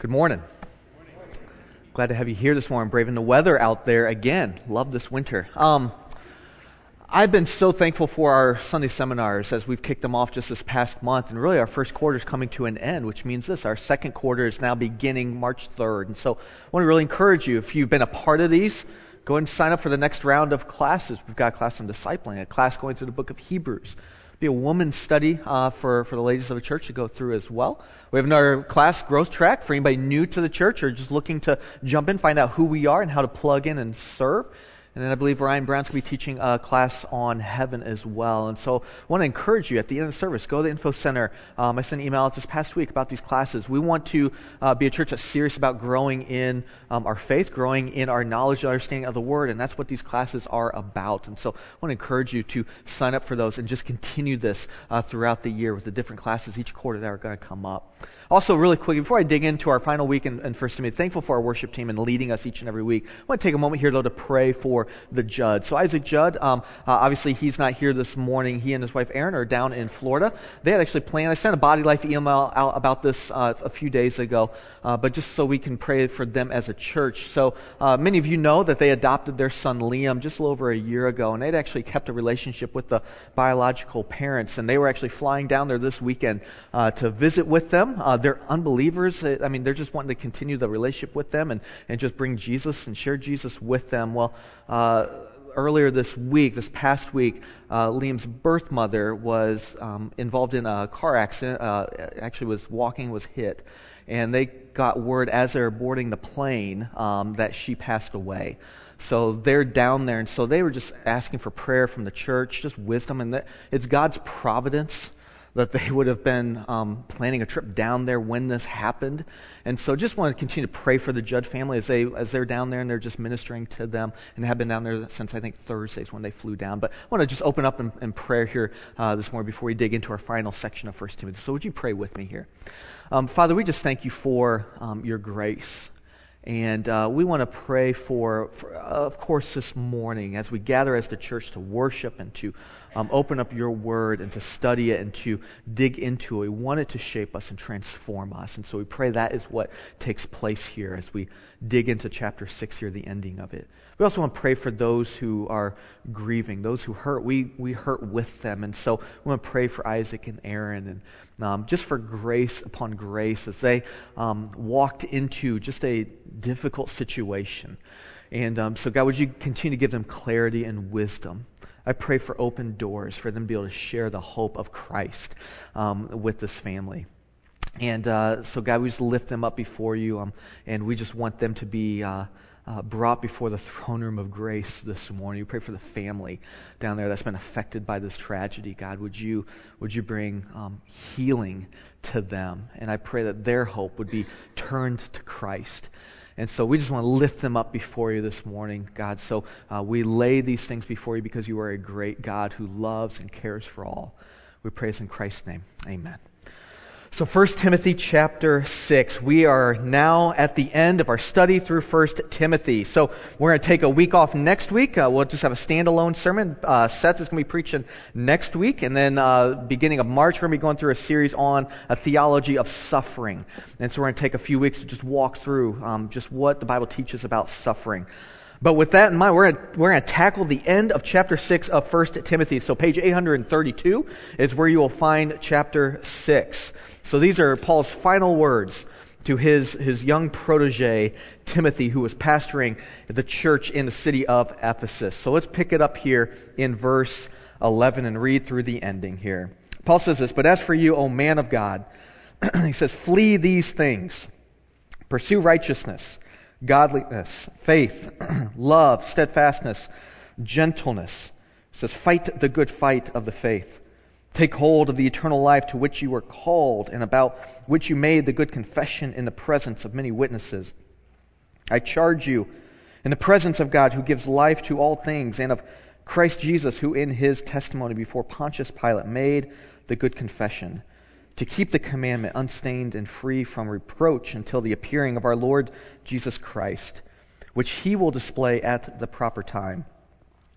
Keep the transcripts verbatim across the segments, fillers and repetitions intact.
Good morning. Glad to have you here this morning, braving the weather out there again. Love this winter. Um, I've been so thankful for our Sunday seminars as we've kicked them off just this past month, and really our first quarter is coming to an end, which means this, our second quarter is now beginning March third. And so I want to really encourage you, if you've been a part of these, go ahead and sign up for the next round of classes. We've got a class on discipling, a class going through the book of Hebrews. Be a woman's study uh, for, for the ladies of the church to go through as well. We have another class, Growth Track, for anybody new to the church or just looking to jump in, find out who we are and how to plug in and serve. And then I believe Ryan Brown's going to be teaching a class on heaven as well. And so I want to encourage you at the end of the service, go to the info center. Um, I sent an email out this past week about these classes. We want to uh, be a church that's serious about growing in um, our faith, growing in our knowledge and understanding of the Word, and that's what these classes are about. And so I want to encourage you to sign up for those and just continue this uh, throughout the year with the different classes each quarter that are going to come up. Also, really quick, before I dig into our final week in, in First Timothy, thankful for our worship team and leading us each and every week. I want to take a moment here, though, to pray for the Judd. So Isaac Judd, um, uh, obviously he's not here this morning. He and his wife Erin are down in Florida. They had actually planned, I sent a Body Life email out about this uh, a few days ago, uh, but just so we can pray for them as a church. So uh, many of you know that they adopted their son Liam just a little over a year ago, and they'd actually kept a relationship with the biological parents, and they were actually flying down there this weekend uh, to visit with them. Uh, they're unbelievers. I mean, they're just wanting to continue the relationship with them and, and just bring Jesus and share Jesus with them. Well, uh, earlier this week, this past week, uh, Liam's birth mother was um, involved in a car accident, uh, actually was walking, was hit, and they got word as they were boarding the plane um, that she passed away. So they're down there, and so they were just asking for prayer from the church, just wisdom, and that it's God's providence that they would have been um, planning a trip down there when this happened. And so just want to continue to pray for the Judd family as, they, as they're down there and they're just ministering to them and have been down there since, I think, Thursdays when they flew down. But I want to just open up in, in prayer here uh, this morning before we dig into our final section of First Timothy. So would you pray with me here? Um, Father, we just thank you for um, your grace. And uh, we want to pray for, for, uh, of course, this morning as we gather as the church to worship and to um, open up your word and to study it and to dig into it. We want it to shape us and transform us. And so we pray that is what takes place here as we dig into chapter six here, the ending of it. We also want to pray for those who are grieving, those who hurt. We we hurt with them. And so we want to pray for Isaac and Erin and um, just for grace upon grace as they um, walked into just a difficult situation. And um, so God, would you continue to give them clarity and wisdom? I pray for open doors for them to be able to share the hope of Christ um, with this family. And uh, so God, we just lift them up before you, um, and we just want them to be uh, uh, brought before the throne room of grace this morning. We pray for the family down there that's been affected by this tragedy. God, would you would you bring um, healing to them? And I pray that their hope would be turned to Christ. And so we just want to lift them up before you this morning, God. So uh, we lay these things before you because you are a great God who loves and cares for all. We praise in Christ's name. Amen. So First Timothy chapter six, we are now at the end of our study through First Timothy. So we're going to take a week off next week. Uh, we'll just have a standalone sermon. Uh, Seth is going to be preaching next week. And then uh, beginning of March, we're going to be going through a series on a theology of suffering. And so we're going to take a few weeks to just walk through um, just what the Bible teaches about suffering. But with that in mind, we're going we're to tackle the end of chapter six of First Timothy. So page eight hundred thirty-two is where you will find chapter six. So these are Paul's final words to his, his young protege, Timothy, who was pastoring the church in the city of Ephesus. So let's pick it up here in verse eleven and read through the ending here. Paul says this, "But as for you, O man of God," he says, "flee these things. Pursue righteousness, godliness, faith, love, steadfastness, gentleness." It says, "Fight the good fight of the faith. Take hold of the eternal life to which you were called and about which you made the good confession in the presence of many witnesses. I charge you in the presence of God who gives life to all things and of Christ Jesus who in his testimony before Pontius Pilate made the good confession, to keep the commandment unstained and free from reproach until the appearing of our Lord Jesus Christ, which he will display at the proper time.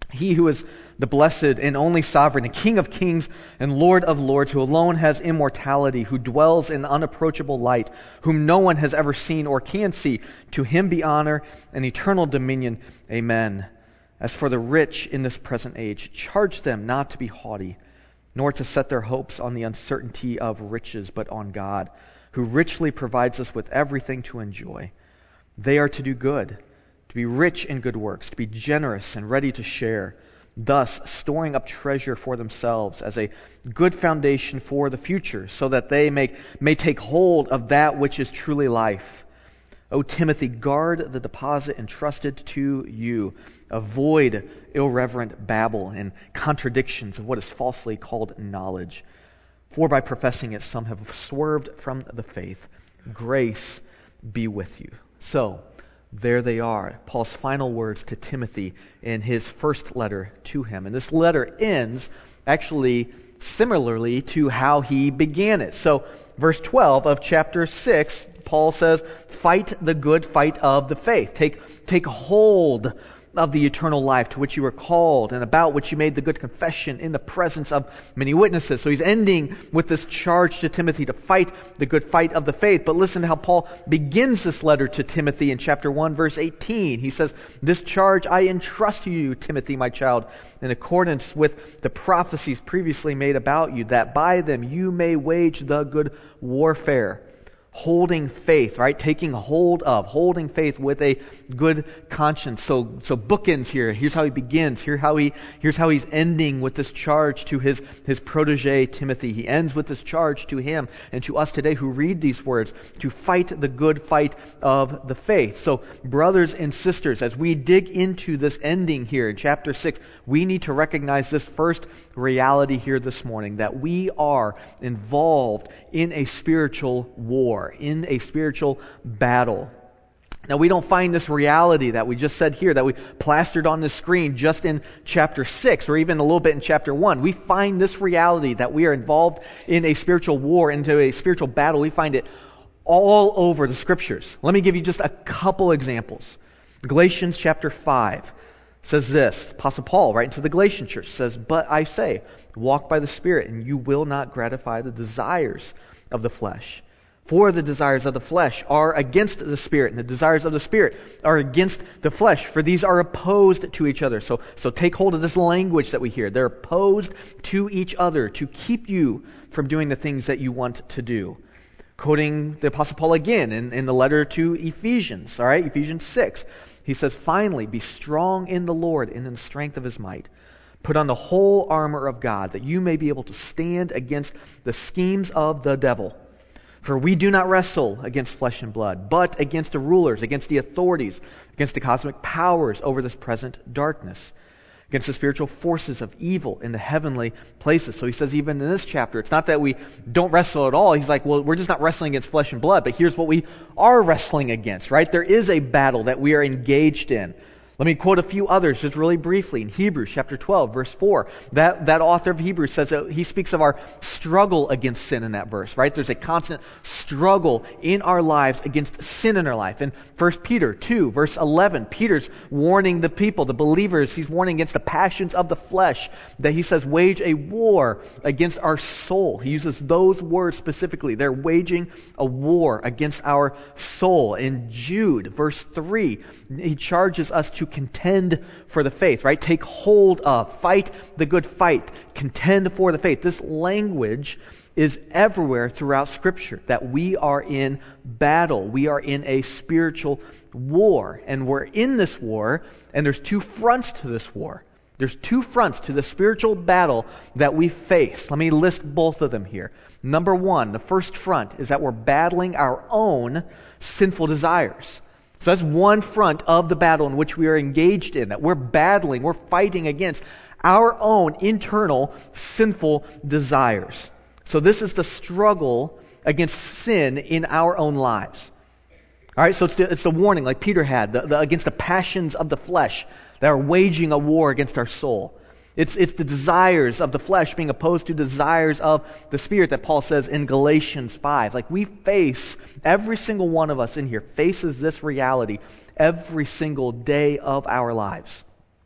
He who is the blessed and only sovereign, and King of kings and Lord of lords, who alone has immortality, who dwells in unapproachable light, whom no one has ever seen or can see, to him be honor and eternal dominion. Amen. As for the rich in this present age, charge them not to be haughty, nor to set their hopes on the uncertainty of riches, but on God, who richly provides us with everything to enjoy. They are to do good, to be rich in good works, to be generous and ready to share, thus storing up treasure for themselves as a good foundation for the future, so that they may, may take hold of that which is truly life. O Timothy, guard the deposit entrusted to you. Avoid irreverent babble and contradictions of what is falsely called knowledge. For by professing it, some have swerved from the faith. Grace be with you. So, there they are, Paul's final words to Timothy in his first letter to him. And this letter ends actually similarly to how he began it. So, verse twelve of chapter six, Paul says, fight the good fight of the faith. Take, take hold of the eternal life to which you were called and about which you made the good confession in the presence of many witnesses. So he's ending with this charge to Timothy to fight the good fight of the faith. But listen to how Paul begins this letter to Timothy in chapter one, verse eighteen. He says, this charge I entrust to you, Timothy, my child, in accordance with the prophecies previously made about you, that by them you may wage the good warfare. Holding faith, right? Taking hold of, holding faith with a good conscience. So, so bookends here. Here's how he begins. Here how he, here's how he's ending with this charge to his, his protege, Timothy. He ends with this charge to him and to us today who read these words to fight the good fight of the faith. So, brothers and sisters, as we dig into this ending here in chapter six, we need to recognize this first reality here this morning, that we are involved in a spiritual war, in a spiritual battle. Now, we don't find this reality that we just said here, that we plastered on the screen just in chapter six, or even a little bit in chapter one. We find this reality that we are involved in a spiritual war, into a spiritual battle. We find it all over the Scriptures. Let me give you just a couple examples. Galatians chapter five says this. Apostle Paul, right into the Galatian church, says, but I say, walk by the Spirit, and you will not gratify the desires of the flesh. For the desires of the flesh are against the Spirit, and the desires of the Spirit are against the flesh, for these are opposed to each other. So, so take hold of this language that we hear. They're opposed to each other to keep you from doing the things that you want to do. Quoting the Apostle Paul again in, in the letter to Ephesians, all right, Ephesians six. He says, finally, be strong in the Lord and in the strength of His might. Put on the whole armor of God, that you may be able to stand against the schemes of the devil. For we do not wrestle against flesh and blood, but against the rulers, against the authorities, against the cosmic powers over this present darkness, against the spiritual forces of evil in the heavenly places. So he says even in this chapter, it's not that we don't wrestle at all. He's like, well, we're just not wrestling against flesh and blood, but here's what we are wrestling against, right? There is a battle that we are engaged in. Let me quote a few others just really briefly. In Hebrews chapter twelve, verse four, that, that author of Hebrews says that he speaks of our struggle against sin in that verse, right? There's a constant struggle in our lives against sin in our life. In First Peter two, verse eleven, Peter's warning the people, the believers, he's warning against the passions of the flesh, that he says wage a war against our soul. He uses those words specifically. They're waging a war against our soul. In Jude, verse three, he charges us to contend for the faith, right? Take hold of, fight the good fight, contend for the faith. This language is everywhere throughout Scripture, that we are in battle. We are in a spiritual war, and we're in this war, and there's two fronts to this war. There's two fronts to the spiritual battle that we face. Let me list both of them here. Number one, the first front is that we're battling our own sinful desires. So that's one front of the battle in which we are engaged in, that we're battling, we're fighting against our own internal sinful desires. So this is the struggle against sin in our own lives. All right, so it's the, it's the warning like Peter had, the, the, against the passions of the flesh that are waging a war against our soul. It's, it's the desires of the flesh being opposed to desires of the Spirit that Paul says in Galatians five. Like we face, every single one of us in here faces this reality every single day of our lives.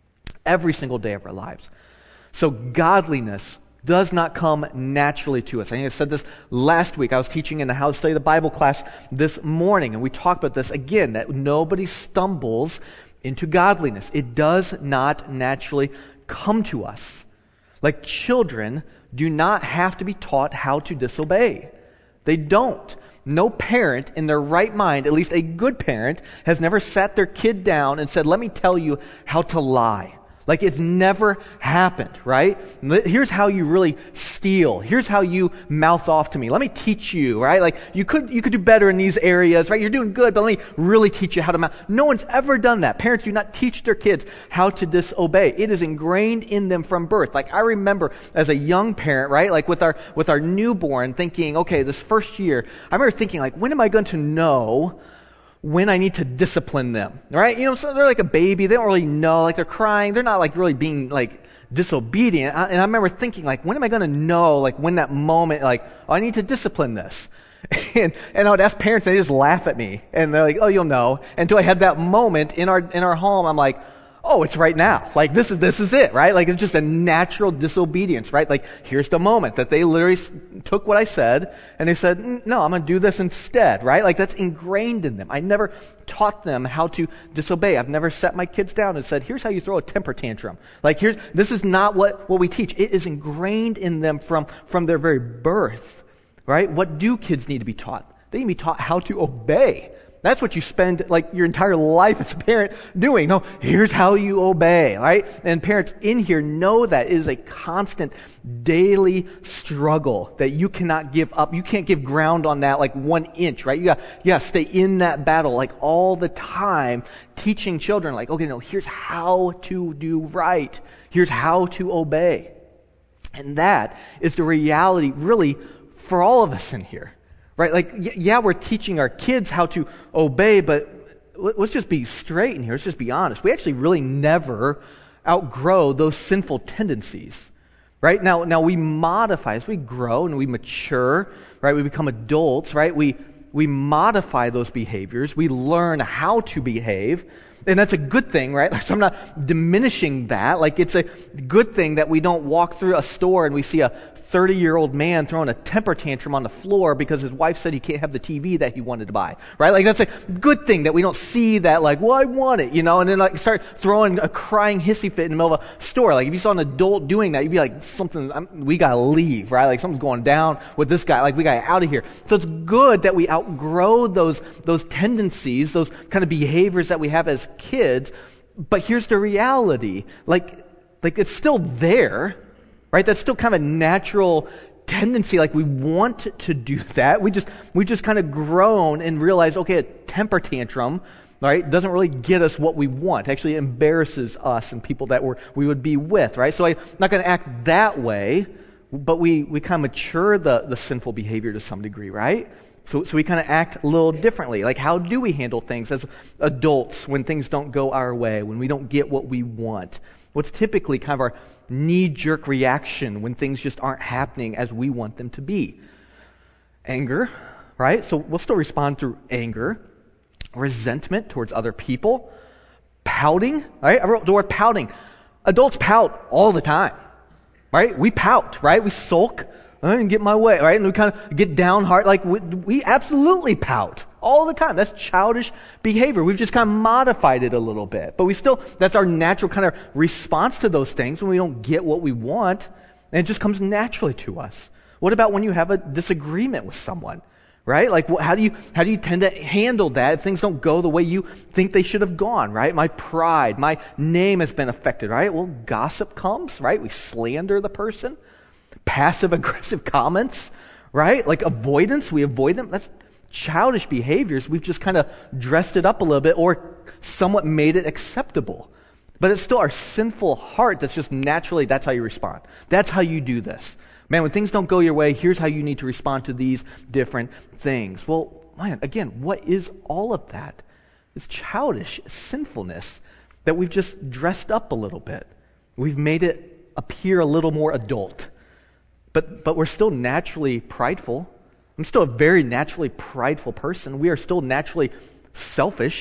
every single day of our lives. So godliness does not come naturally to us. I think I said this last week. I was teaching in the How to Study the Bible class this morning, and we talked about this again, that nobody stumbles into godliness. It does not naturally come to us. Like children do not have to be taught how to disobey. They don't. No parent in their right mind, at least a good parent, has never sat their kid down and said, let me tell you how to lie. Like it's never happened, right? Here's how you really steal. Here's how you mouth off to me. Let me teach you, right? Like you could you could do better in these areas, right? You're doing good, but let me really teach you how to mouth. No one's ever done that. Parents do not teach their kids how to disobey. It is ingrained in them from birth. Like I remember as a young parent, right? Like with our with our newborn thinking, okay, this first year, I remember thinking like, when am I going to know when I need to discipline them, right? You know, so they're like a baby. They don't really know, like they're crying. They're not like really being like disobedient. And I remember thinking like, when am I going to know like when that moment, like, oh, I need to discipline this. And, and I would ask parents, and they just laugh at me. And they're like, oh, you'll know. Until I had that moment in our, in our home, I'm like, oh, it's right now. Like this is, this is it, right? Like it's just a natural disobedience, right? Like here's the moment that they literally took what I said and they said, no, I'm going to do this instead, right? Like that's ingrained in them. I never taught them how to disobey. I've never set my kids down and said, here's how you throw a temper tantrum. Like here's, this is not what, what we teach. It is ingrained in them from, from their very birth, right? What do kids need to be taught? They need to be taught how to obey. That's what you spend like your entire life as a parent doing. No, here's how you obey, right? And parents in here know that it is a constant daily struggle that you cannot give up. You can't give ground on that like one inch, right? You got, you got to stay in that battle like all the time, teaching children like, okay, no, here's how to do right. Here's how to obey. And that is the reality really for all of us in here. Right? Like, yeah, we're teaching our kids how to obey, but let's just be straight in here. Let's just be honest. We actually really never outgrow those sinful tendencies. Right? Now, now we modify as we grow and we mature, right? We become adults, right? We, we modify those behaviors. We learn how to behave. And that's a good thing, right? So I'm not diminishing that. Like it's a good thing that we don't walk through a store and we see a thirty-year-old man throwing a temper tantrum on the floor because his wife said he can't have the T V that he wanted to buy, right? Like that's a good thing that we don't see that like, well, I want it, you know, and then like start throwing a crying hissy fit in the middle of a store. Like if you saw an adult doing that, you'd be like, something, I'm, we gotta leave, right? Like something's going down with this guy. Like we gotta get out of here. So it's good that we outgrow those, those tendencies, those kind of behaviors that we have as kids. But here's the reality. Like, like it's still there. Right? That's still kind of a natural tendency. Like we want to do that. We just, we just kind of grown and realized, okay, a temper tantrum, right, doesn't really get us what we want. It actually embarrasses us and people that we're, we would be with, right? So I'm not going to act that way, but we, we kind of mature the, the sinful behavior to some degree, right? So, so we kind of act a little differently. Like how do we handle things as adults when things don't go our way, when we don't get what we want? What's typically kind of our knee-jerk reaction when things just aren't happening as we want them to be? Anger, right? So we'll still respond through anger, resentment towards other people, pouting, right? I wrote the word pouting. Adults pout all the time, right? We pout, right? We sulk. I didn't get my way, right? And we kind of get downhearted. Like we, we absolutely pout all the time. That's childish behavior. We've just kind of modified it a little bit. But we still, that's our natural kind of response to those things when we don't get what we want. And it just comes naturally to us. What about when you have a disagreement with someone, right? Like how do you, how do you tend to handle that if things don't go the way you think they should have gone, right? My pride, my name has been affected, right? Well, gossip comes, right? We slander the person. Passive aggressive comments, right? Like avoidance, we avoid them. That's childish behaviors. We've just kind of dressed it up a little bit or somewhat made it acceptable. But it's still our sinful heart that's just naturally, that's how you respond. That's how you do this. Man, when things don't go your way, here's how you need to respond to these different things. Well, man, again, what is all of that? It's childish sinfulness that we've just dressed up a little bit. We've made it appear a little more adult. But but we're still naturally prideful. I'm still a very naturally prideful person. We are still naturally selfish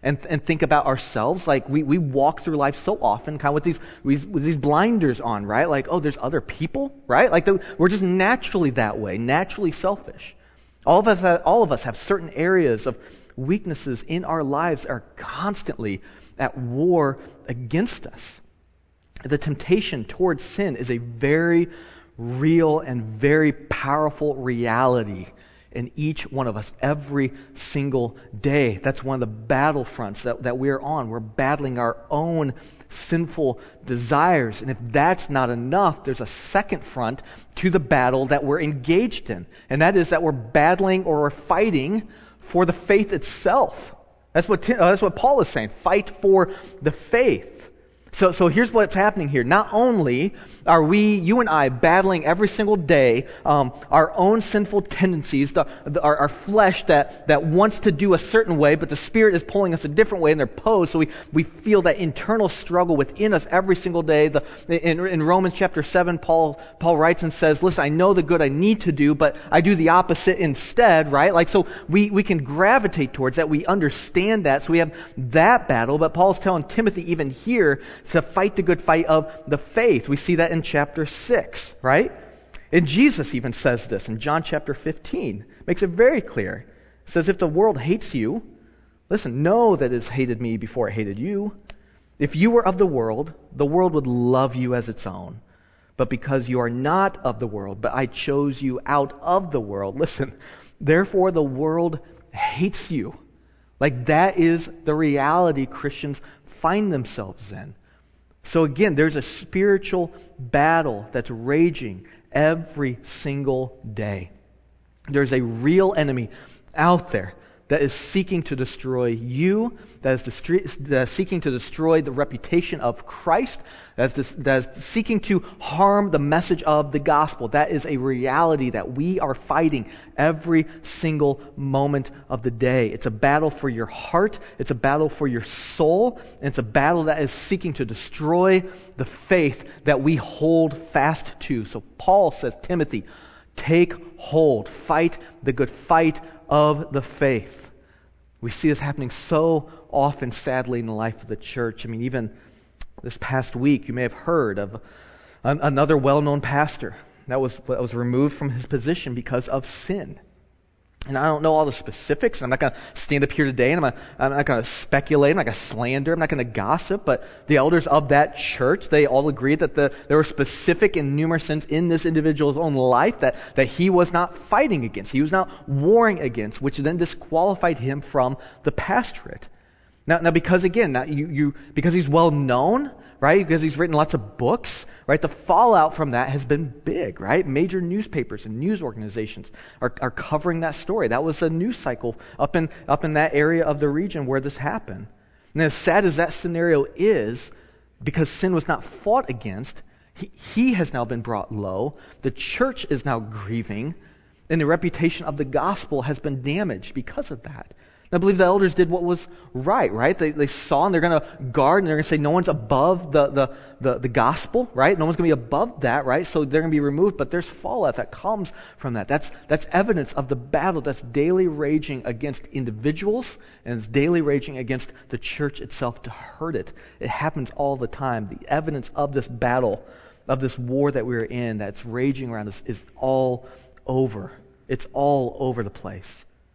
and, and think about ourselves. Like we, we walk through life so often kind of with these, with these blinders on, right? Like, oh, there's other people, right? Like the, we're just naturally that way, naturally selfish. All of us, have, all of us have certain areas of weaknesses in our lives that are constantly at war against us. The temptation towards sin is a very real and very powerful reality in each one of us every single day. That's one of the battlefronts that, that we're on. We're battling our own sinful desires. And if that's not enough, there's a second front to the battle that we're engaged in. And that is that we're battling or we're fighting for the faith itself. That's what, uh, that's what Paul is saying. Fight for the faith. So, so here's what's happening here. Not only are we, you and I, battling every single day um, our own sinful tendencies, the, the, our, our flesh that, that wants to do a certain way, but the Spirit is pulling us a different way, and they're opposed. So we, we feel that internal struggle within us every single day. The, in, in Romans chapter seven, Paul Paul writes and says, "Listen, I know the good I need to do, but I do the opposite instead." Right? Like so, we we can gravitate towards that. We understand that, so we have that battle. But Paul's telling Timothy even here to fight the good fight of the faith. We see that in chapter six, right? And Jesus even says this in John chapter fifteen. Makes it very clear. It says, if the world hates you, listen, know that it has hated me before it hated you. If you were of the world, the world would love you as its own. But because you are not of the world, but I chose you out of the world, listen, therefore the world hates you. Like that is the reality Christians find themselves in. So again, there's a spiritual battle that's raging every single day. There's a real enemy out there that is seeking to destroy you, that is, destri- that is seeking to destroy the reputation of Christ, that is, that is seeking to harm the message of the gospel. That is a reality that we are fighting every single moment of the day. It's a battle for your heart, it's a battle for your soul, and it's a battle that is seeking to destroy the faith that we hold fast to. So Paul says, Timothy, take hold, fight the good fight of the faith. We see this happening so often, sadly, in the life of the church. I mean, even this past week, you may have heard of an, another well-known pastor that was, that was removed from his position because of sin. And I don't know all the specifics. I'm not going to stand up here today, and I'm not, I'm not going to speculate. I'm not going to slander. I'm not going to gossip. But the elders of that church, they all agreed that the, there were specific and numerous sins in this individual's own life that, that he was not fighting against. He was not warring against, which then disqualified him from the pastorate. Now, now because again, now you, you because he's well known, right? Because he's written lots of books, right? The fallout from that has been big, right? Major newspapers and news organizations are, are covering that story. That was a news cycle up in up in that area of the region where this happened. And as sad as that scenario is, because sin was not fought against, he, he has now been brought low. The church is now grieving, and the reputation of the gospel has been damaged because of that. I believe the elders did what was right, right? They they saw, and they're going to guard, and they're going to say no one's above the, the, the, the gospel, right? No one's going to be above that, right? So they're going to be removed, but there's fallout that comes from that. That's, that's evidence of the battle that's daily raging against individuals, and it's daily raging against the church itself to hurt it. It happens all the time. The evidence of this battle, of this war that we're in, that's raging around us, is all over. It's all over the place.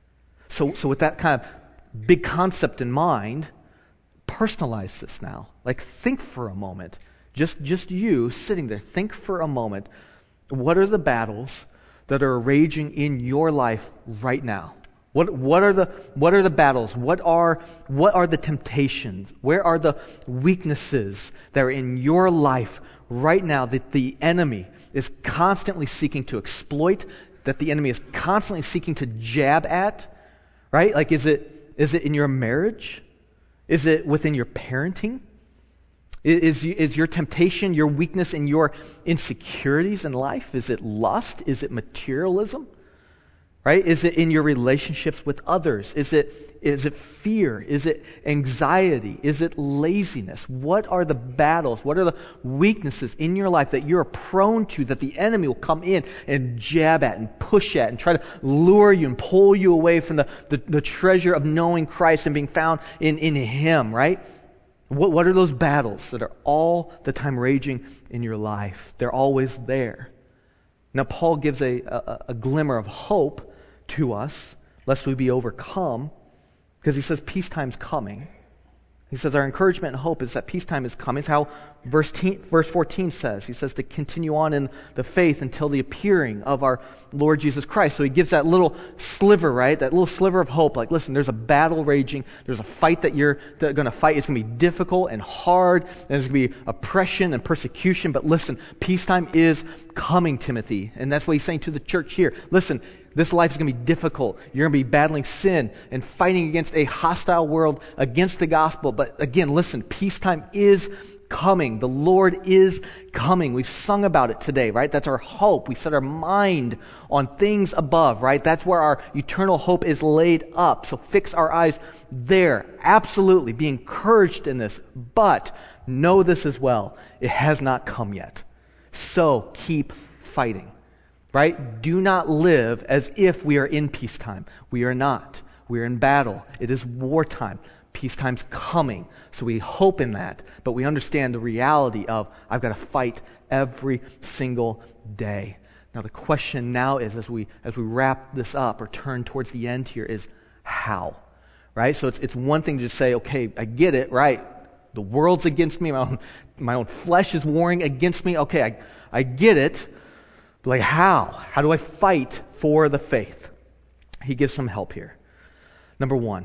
So, so with that kind of big concept in mind, personalize this now. Like, think for a moment. Just, just you sitting there, think for a moment. What are the battles that are raging in your life right now? What, what are the, what are the battles? What are, what are the temptations? Where are the weaknesses that are in your life right now that the enemy is constantly seeking to exploit, that the enemy is constantly seeking to jab at? Right? Like, is it is it in your marriage? Is it within your parenting? Is, is your temptation, your weakness, and your insecurities in life? Is it lust? Is it materialism? Right? Is it in your relationships with others? Is it, is it fear? Is it anxiety? Is it laziness? What are the battles? What are the weaknesses in your life that you're prone to, that the enemy will come in and jab at and push at and try to lure you and pull you away from the, the, the treasure of knowing Christ and being found in, in Him, right? What, what are those battles that are all the time raging in your life? They're always there. Now, Paul gives a, a, a glimmer of hope to us, lest we be overcome, because he says peacetime's coming. He says our encouragement and hope is that peacetime is coming. It's how verse, ten, verse fourteen says. He says to continue on in the faith until the appearing of our Lord Jesus Christ. So he gives that little sliver, right? That little sliver of hope. Like, listen, there's a battle raging. There's a fight that you're going to fight. It's going to be difficult and hard. And there's going to be oppression and persecution. But listen, peacetime is coming, Timothy. And that's what he's saying to the church here. Listen, this life is going to be difficult. You're going to be battling sin and fighting against a hostile world, against the gospel. But again, listen, peacetime is coming. The Lord is coming. We've sung about it today, right? That's our hope. We set our mind on things above, right? That's where our eternal hope is laid up. So fix our eyes there. Absolutely. Be encouraged in this. But know this as well. It has not come yet. So keep fighting. Right? Do not live as if we are in peacetime. We are not. We are in battle. It is wartime. Peacetime's coming. So we hope in that, but we understand the reality of I've got to fight every single day. Now the question now is, as we as we wrap this up or turn towards the end here, is how? Right? So it's it's one thing to just say, okay, I get it, right? The world's against me, my own my own flesh is warring against me. Okay, I I get it. But like how? How do I fight for the faith? He gives some help here. Number one,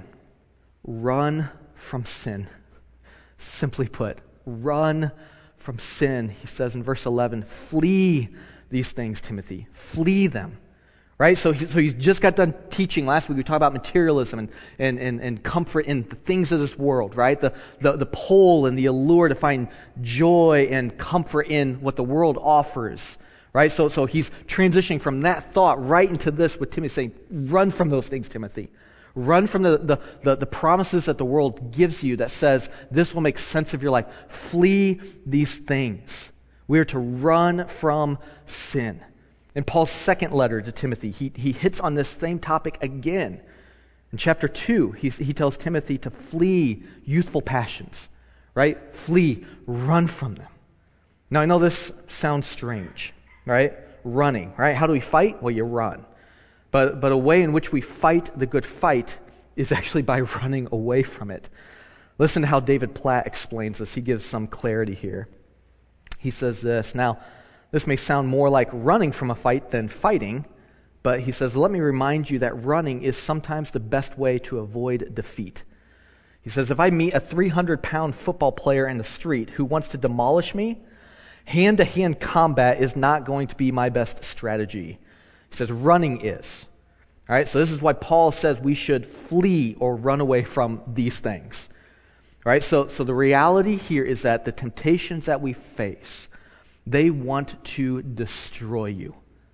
run from sin. Simply put, run from sin. He says in verse eleven, flee these things, Timothy. Flee them. Right? So, he, so he's just got done teaching. Last week we talked about materialism and, and, and, and comfort in the things of this world, right? The, the, the pull and the allure to find joy and comfort in what the world offers. Right? So, so he's transitioning from that thought right into this with Timothy saying, run from those things, Timothy. Run from the, the, the, the promises that the world gives you that says this will make sense of your life. Flee these things. We are to run from sin. In Paul's second letter to Timothy, he, he hits on this same topic again. In chapter two, he, he tells Timothy to flee youthful passions. Right? Flee, run from them. Now I know this sounds strange. Right? Running, right? How do we fight? Well, you run. But but a way in which we fight the good fight is actually by running away from it. Listen to how David Platt explains this. He gives some clarity here. He says this, now, this may sound more like running from a fight than fighting, but he says, let me remind you that running is sometimes the best way to avoid defeat. He says, if I meet a three hundred pound football player in the street who wants to demolish me, hand-to-hand combat is not going to be my best strategy. He says running is. All right, so this is why Paul says we should flee or run away from these things. All right, so, so the reality here is that the temptations that we face, they want to destroy you.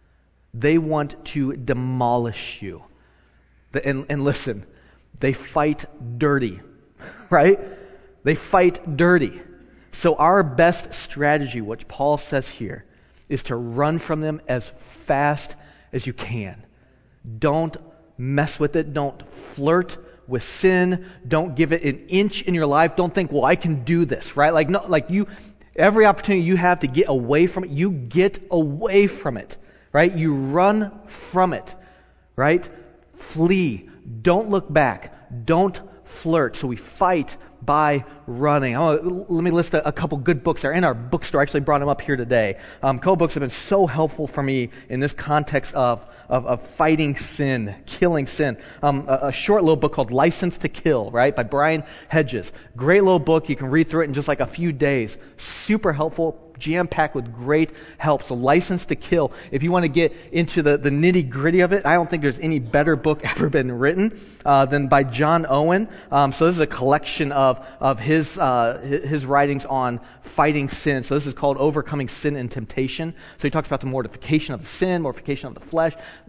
They want to demolish you. The, and, and listen, they fight dirty, right? They fight dirty. So our best strategy, which Paul says here, is to run from them as fast as you can. Don't mess with it. Don't flirt with sin. Don't give it an inch in your life. Don't think, well, I can do this, right? Like, no, like you, every opportunity you have to get away from it, you get away from it, right? You run from it, right? Flee. Don't look back. Don't flirt. So we fight by running. Oh, let me list a, a couple good books that are in our bookstore. I actually brought them up here today. Um, a couple books have been so helpful for me in this context of, of, of fighting sin, killing sin. Um, a, a short little book called License to Kill, right, by Brian Hedges. Great little book. You can read through it in just like a few days. Super helpful. Jam-packed with great help. So License to Kill. If you want to get into the, the nitty-gritty of it, I don't think there's any better book ever been written uh, than by John Owen. Um, so this is a collection of, of his, uh, his writings on fighting sin. So this is called Overcoming Sin and Temptation. So he talks about the mortification of the sin, mortification of the flesh. Man,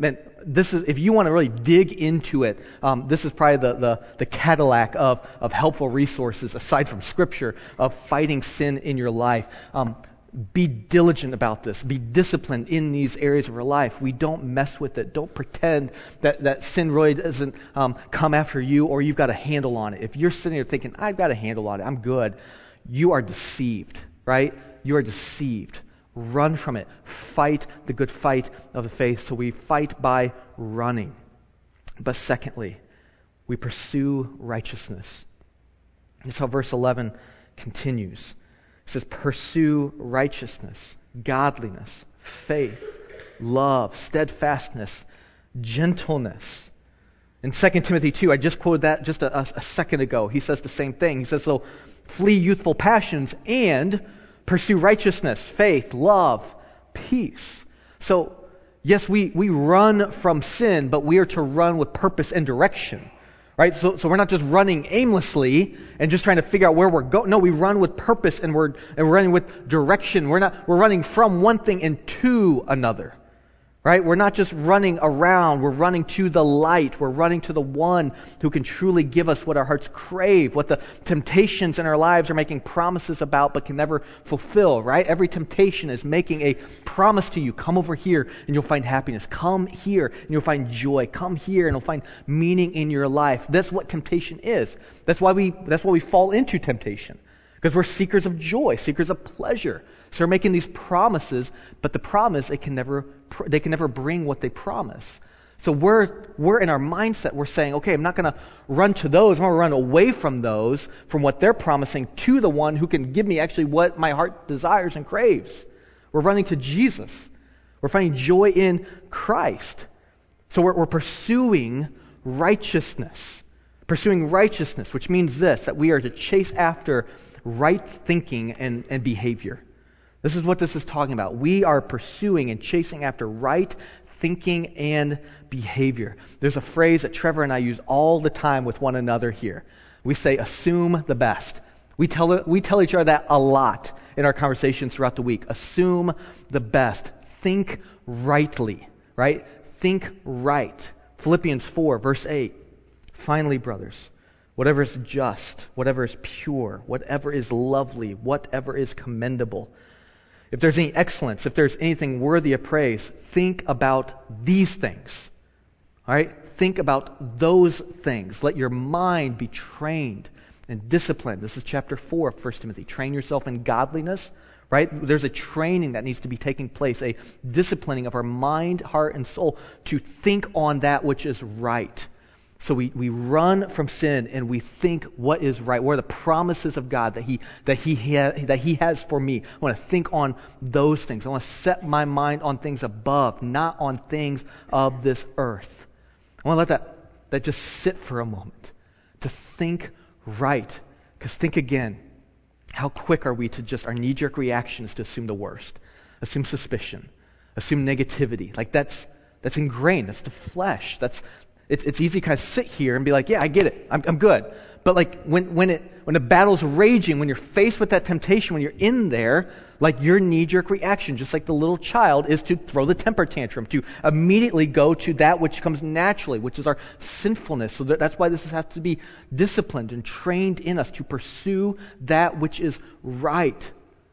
this is, if you want to really dig into it, um, this is probably the, the, the Cadillac of, of helpful resources, aside from Scripture, of fighting sin in your life. Um, be diligent about this. Be disciplined in these areas of your life. We don't mess with it. Don't pretend that, that sin really doesn't um, come after you, or you've got a handle on it. If you're sitting there thinking, I've got a handle on it, I'm good, you are deceived, right? You are deceived. Run from it. Fight the good fight of the faith. So we fight by running. But secondly, we pursue righteousness. That's how verse eleven continues. It says, pursue righteousness, godliness, faith, love, steadfastness, gentleness. In Second Timothy two, I just quoted that just a, a second ago. He says the same thing. He says, so flee youthful passions and pursue righteousness, faith, love, peace. So, yes, we, we run from sin, but we are to run with purpose and direction. Right? So, so we're not just running aimlessly and just trying to figure out where we're going. No, we run with purpose and we're, and we're running with direction. We're not, we're running from one thing and to another. Right? We're not just running around. We're running to the light. We're running to the one who can truly give us what our hearts crave, what the temptations in our lives are making promises about but can never fulfill, right? Every temptation is making a promise to you. Come over here and you'll find happiness. Come here and you'll find joy. Come here and you'll find meaning in your life. That's what temptation is. That's why we, that's why we fall into temptation. Because we're seekers of joy, seekers of pleasure. So we're making these promises, but the promise, it can never, they can never bring what they promise. So we're, we're in our mindset, we're saying, okay, I'm not going to run to those, I'm going to run away from those, from what they're promising, to the one who can give me actually what my heart desires and craves. We're running to Jesus. We're finding joy in Christ. So we're, we're pursuing righteousness. Pursuing righteousness, which means this, that we are to chase after right thinking and, and behavior. This is what this is talking about. We are pursuing and chasing after right thinking and behavior. There's a phrase that Trevor and I use all the time with one another here. We say, assume the best. We tell, we tell each other that a lot in our conversations throughout the week. Assume the best. Think rightly, right? Think right. Philippians four, verse eight. Finally, brothers, whatever is just, whatever is pure, whatever is lovely, whatever is commendable, if there's any excellence, if there's anything worthy of praise, think about these things. All right? Think about those things. Let your mind be trained and disciplined. This is chapter four of First Timothy. Train yourself in godliness. Right? There's a training that needs to be taking place, a disciplining of our mind, heart, and soul to think on that which is right. So we, we run from sin and we think what is right. What are the promises of God that He that He ha, that He has for me? I want to think on those things. I want to set my mind on things above, not on things of this earth. I want to let that, that just sit for a moment. To think right. Because think again, how quick are we to just, our knee-jerk reaction is to assume the worst. Assume suspicion. Assume negativity. Like that's that's ingrained. That's the flesh. That's It's, it's easy to kind of sit here and be like, yeah, I get it. I'm, I'm good. But like when, when it when the battle's raging, when you're faced with that temptation, when you're in there, like your knee-jerk reaction, just like the little child, is to throw the temper tantrum, to immediately go to that which comes naturally, which is our sinfulness. So that, that's why this has to be disciplined and trained in us to pursue that which is right.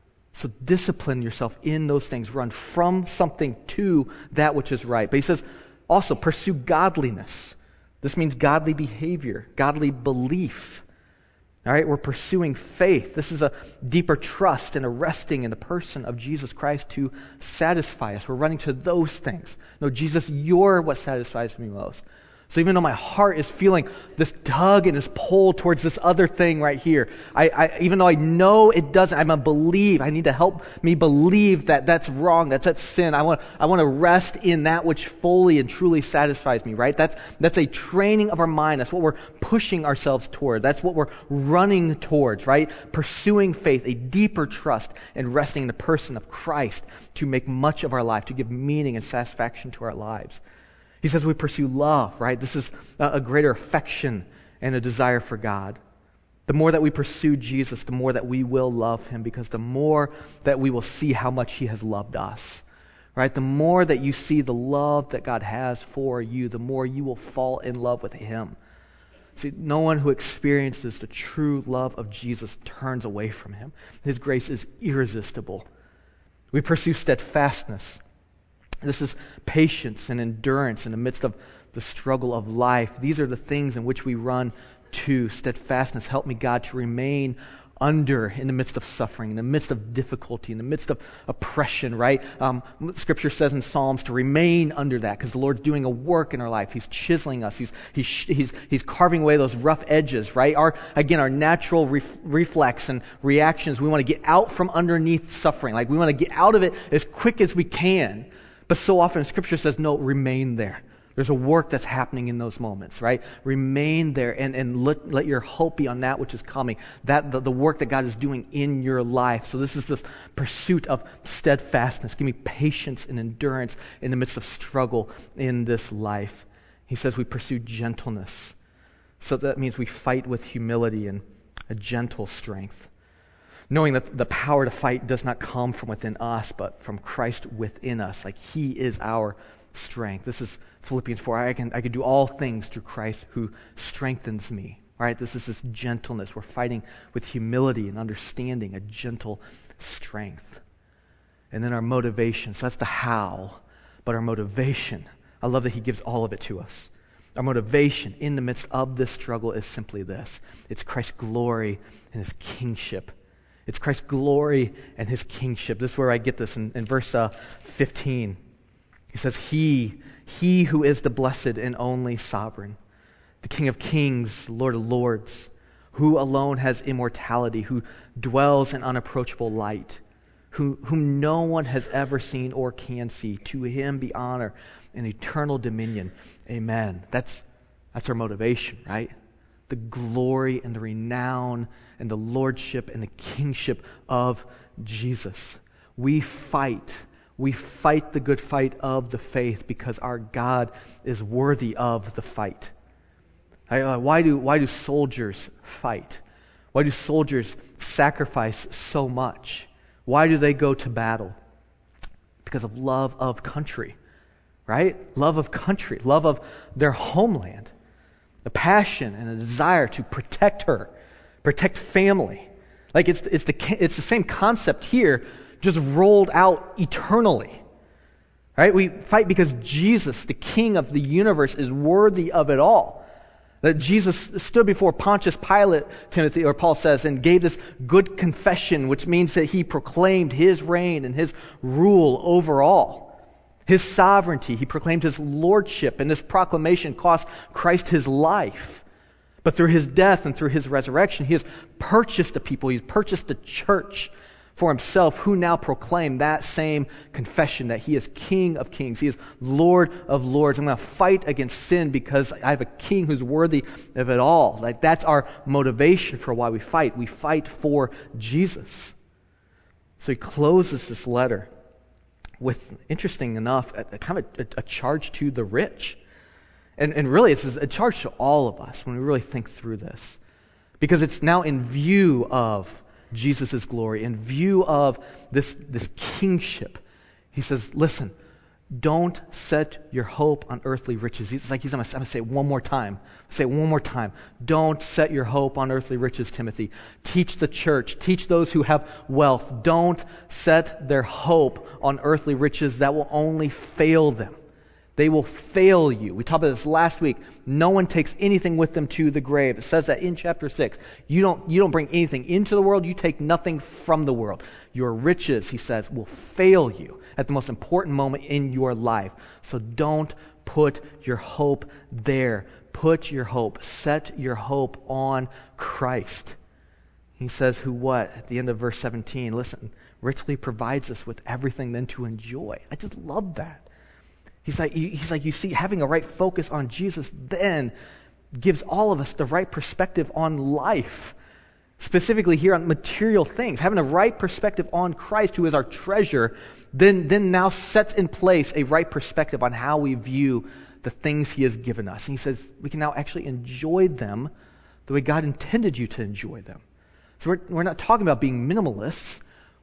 So discipline yourself in those things. Run from something to that which is right. But he says, also, pursue godliness. This means godly behavior, godly belief. All right, we're pursuing faith. This is a deeper trust and a resting in the person of Jesus Christ to satisfy us. We're running to those things. No, Jesus, you're what satisfies me most. So even though my heart is feeling this tug and this pull towards this other thing right here, I, I even though I know it doesn't, I'm going to believe, I need to help me believe that that's wrong, that's that sin. I want, I want to rest in that which fully and truly satisfies me, right? That's, that's a training of our mind. That's what we're pushing ourselves toward. That's what we're running towards, right? Pursuing faith, a deeper trust, and resting in the person of Christ to make much of our life, to give meaning and satisfaction to our lives. He says we pursue love, right? This is a greater affection and a desire for God. The more that we pursue Jesus, the more that we will love Him, because the more that we will see how much He has loved us. right? The more that you see the love that God has for you, the more you will fall in love with Him. See, no one who experiences the true love of Jesus turns away from Him. His grace is irresistible. We pursue steadfastness. This is patience and endurance in the midst of the struggle of life. These are the things in which we run to. Steadfastness. Help me, God, to remain under in the midst of suffering, in the midst of difficulty, in the midst of oppression, right? Um, Scripture says in Psalms to remain under that because the Lord's doing a work in our life. He's chiseling us. He's he's he's he's carving away those rough edges, right? Our again, our natural ref, reflex and reactions. We want to get out from underneath suffering. Like we want to get out of it as quick as we can. But so often Scripture says, no, remain there. There's a work that's happening in those moments, right? Remain there and, and let, let your hope be on that which is coming, that the, the work that God is doing in your life. So this is this pursuit of steadfastness. Give me patience and endurance in the midst of struggle in this life. He says we pursue gentleness. So that means we fight with humility and a gentle strength, knowing that the power to fight does not come from within us, but from Christ within us. Like He is our strength. This is Philippians four. I can I can do all things through Christ who strengthens me. All right, this is this gentleness. We're fighting with humility and understanding, a gentle strength. And then our motivation. So that's the how, but our motivation. I love that He gives all of it to us. Our motivation in the midst of this struggle is simply this. It's Christ's glory and His kingship. It's Christ's glory and His kingship. This is where I get this in, in verse uh, fifteen. He says, He, He who is the blessed and only sovereign, the King of kings, Lord of lords, who alone has immortality, who dwells in unapproachable light, who, whom no one has ever seen or can see. To Him be honor and eternal dominion. Amen. That's, that's our motivation, right? The glory and the renown and the lordship and the kingship of Jesus. We fight We fight the good fight of the faith because our God is worthy of the fight. Why do, why do soldiers fight? Why do soldiers sacrifice so much? Why do they go to battle? Because of love of country, right? Love of country, love of their homeland. A passion and a desire to protect her, protect family. Like it's, it's, the, it's the same concept here, just rolled out eternally. Right? We fight because Jesus, the King of the universe, is worthy of it all. That Jesus stood before Pontius Pilate, Timothy, or Paul says, and gave this good confession, which means that He proclaimed His reign and His rule over all. His sovereignty. He proclaimed His lordship, and this proclamation cost Christ His life. But through His death and through His resurrection, He has purchased the people. He's purchased the church for Himself, who now proclaim that same confession that He is King of kings. He is Lord of lords. I'm going to fight against sin because I have a King who's worthy of it all. Like that's our motivation for why we fight. We fight for Jesus. So he closes this letter with, interesting enough, a, a kind of a, a charge to the rich. And, and really, it's a charge to all of us when we really think through this. Because it's now in view of Jesus' glory, in view of this, this kingship. He says, listen, don't set your hope on earthly riches. It's like he's going to say it one more time. Say it one more time. Don't set your hope on earthly riches, Timothy. Teach the church. Teach those who have wealth. Don't set their hope on earthly riches that will only fail them. They will fail you. We talked about this last week. No one takes anything with them to the grave. It says that in chapter six. You don't, you don't bring anything into the world. You take nothing from the world. Your riches, he says, will fail you at the most important moment in your life. So don't put your hope there. Put your hope, set your hope on Christ. He says, who what? At the end of verse seventeen, listen, richly provides us with everything then to enjoy. I just love that. He's like, he's like, you see, having a right focus on Jesus then gives all of us the right perspective on life. Specifically here on material things. Having a right perspective on Christ, who is our treasure, then, then now sets in place a right perspective on how we view the things He has given us. And He says we can now actually enjoy them the way God intended you to enjoy them. So we're, we're not talking about being minimalists.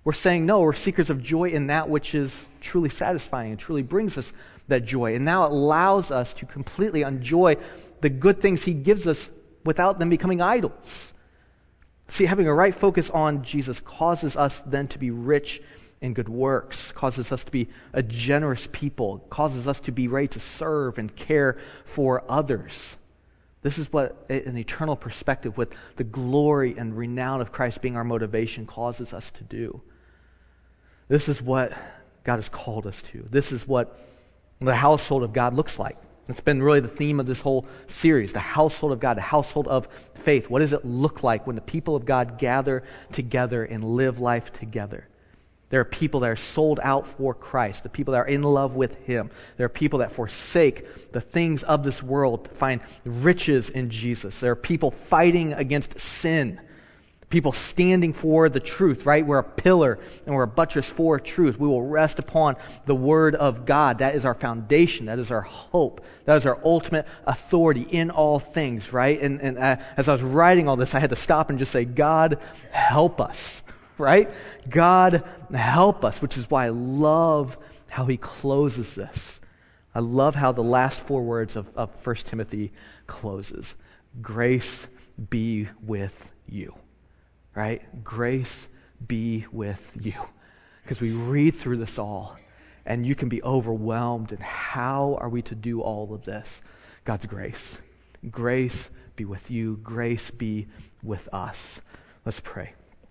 We're saying no, we're seekers of joy in that which is truly satisfying and truly brings us that joy. And now it allows us to completely enjoy the good things he gives us without them becoming idols. See, having a right focus on Jesus causes us then to be rich in good works, causes us to be a generous people, causes us to be ready to serve and care for others. This is what an eternal perspective with the glory and renown of Christ being our motivation causes us to do. This is what God has called us to. This is what the household of God looks like. It's been really the theme of this whole series, the household of God, the household of faith. What does it look like when the people of God gather together and live life together? There are people that are sold out for Christ, the people that are in love with Him. There are people that forsake the things of this world to find riches in Jesus. There are people fighting against sin, people standing for the truth, right? We're a pillar and we're a buttress for truth. We will rest upon the Word of God. That is our foundation. That is our hope. That is our ultimate authority in all things, right? And, and uh, as I was writing all this, I had to stop and just say, God, help us. Right? God, help us, which is why I love how he closes this. I love how the last four words of, of First Timothy closes. Grace be with you. Right? Grace be with you. Because we read through this all, and you can be overwhelmed. And how are we to do all of this? God's grace. Grace be with you. Grace be with us. Let's pray.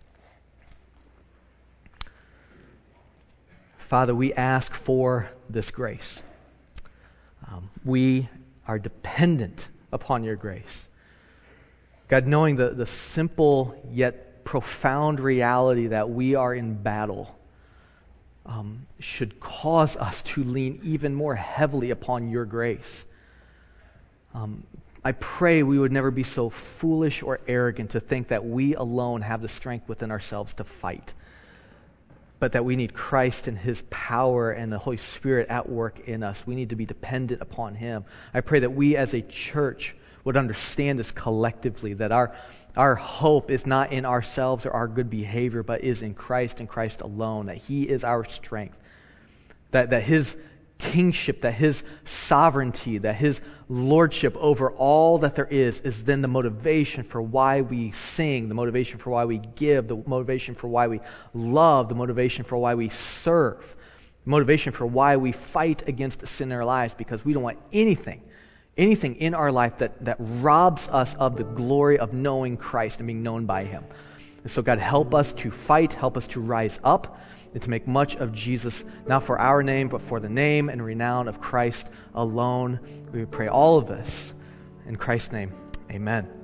Father, we ask for this grace. Um, we are dependent upon your grace. God, knowing the, the simple yet profound reality that we are in battle um, should cause us to lean even more heavily upon your grace. Um, I pray we would never be so foolish or arrogant to think that we alone have the strength within ourselves to fight, but that we need Christ and His power and the Holy Spirit at work in us. We need to be dependent upon Him. I pray that we as a church would understand this collectively, that our, our hope is not in ourselves or our good behavior, but is in Christ and Christ alone, that He is our strength, that, that His kingship, that His sovereignty, that His lordship over all that there is, is then the motivation for why we sing, the motivation for why we give, the motivation for why we love, the motivation for why we serve, the motivation for why we fight against sin in our lives, because we don't want anything, anything in our life that, that robs us of the glory of knowing Christ and being known by Him. And so God, help us to fight, help us to rise up, and to make much of Jesus, not for our name, but for the name and renown of Christ alone. We pray all of this in Christ's name. Amen.